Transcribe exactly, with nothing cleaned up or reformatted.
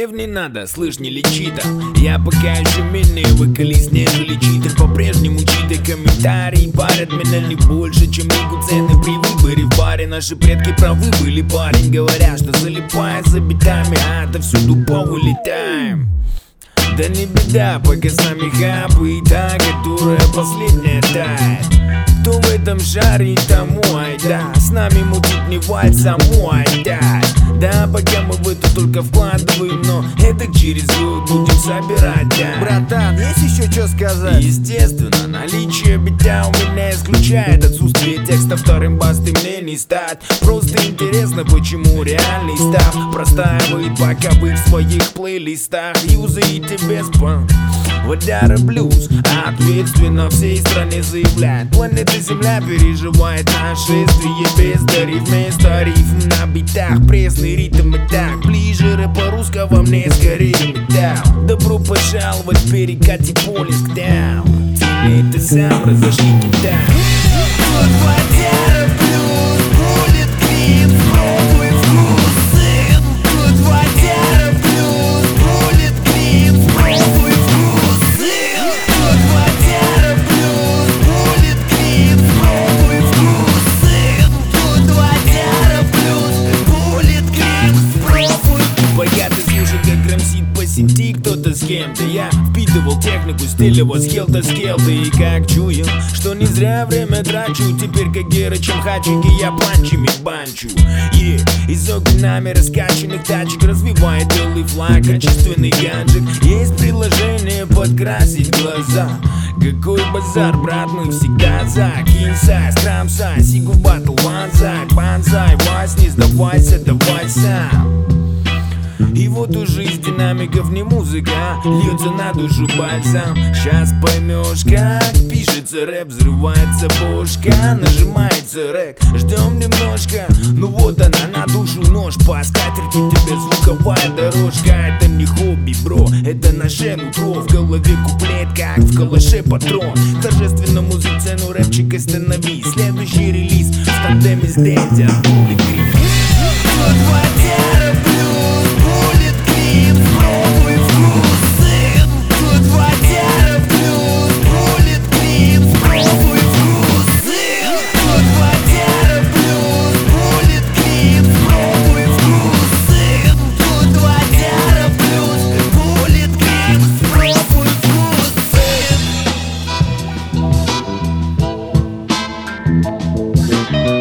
Напев не надо, слышь, не лечи там. Я пока еще менее вокалист, нежели читер. По-прежнему читы комментарии парят меня не больше, чем мигу цены при выборе в баре. Наши предки правы были, парень. Говорят, что залипая за битами, а отовсюду повылетаем. Да не беда, пока с нами хапы и та, которая последняя тает. Кто в этом шаре, тому айда. С нами мутить не вальс, а мой айда. Да, пока мы в это только вкладываем, но это через год будем собирать, да. Братан, есть еще что сказать? Естественно, наличие битя у меня исключает отсутствие текста. Вторым басты мне не стать. Просто интересно, почему реальный став простаивает, пока вы в своих плейлистах юзаете без пан. Водяра блюз ответственно всей стране заявляет: планета Земля переживает нашествие без дарив. Вместо рифм на битах пресный ритм и так ближе рэпа русского мне скорее металл. Добро пожаловать в перекате Полиск даун. Ты сам разошли туда. Вот водяра блюз, будет клип, пробуй вкус. Сын, тут водяра блюз, будет клип, пробуй вкус. Сын, тут водяра блюз, будет клип, пробуй вкус. Сын, тут водяра блюз, будет клип, пробуй. Пока ты слушай, как грамсит по сети кто-то с кем-то, я впитывал технику стиля вот скел-то скел-то. И как чую, что не зря время трачу. Теперь как Герычем хачики я планчами банчу. Yeah. Из окон нами раскачанных тачек развивает белый флаг, качественный гаджет. Есть приложение подкрасить глаза. Какой базар, брат, мы всегда за. Кинсай, скрамсай, сигу батл, ванзай, банзай, вась, не сдавайся, давай сам. И вот уже из динамиков не музыка, льется на душу бальзам. Сейчас поймешь, как пишется рэп, взрывается бошка, нажимается рэк. Ждем немножко, ну вот она на душу нож. По скатерти тебе звуковая дорожка. Это не хобби, бро, это наше нутро. В голове куплет, как в калаше патрон. Торжественному за цену рэпчик останови. Следующий релиз в тандеме с Дэнди, Абдулли Крик. Вот водяра блюз, будет клип, пробуй вкус. Сын, тут водяра блюз, будет клип, пробуй вкус. Сын, тут водяра блюз, будет клип, пробуй вкус. Сын, тут водяра блюз, будет клип, пробуй вкус. Сын.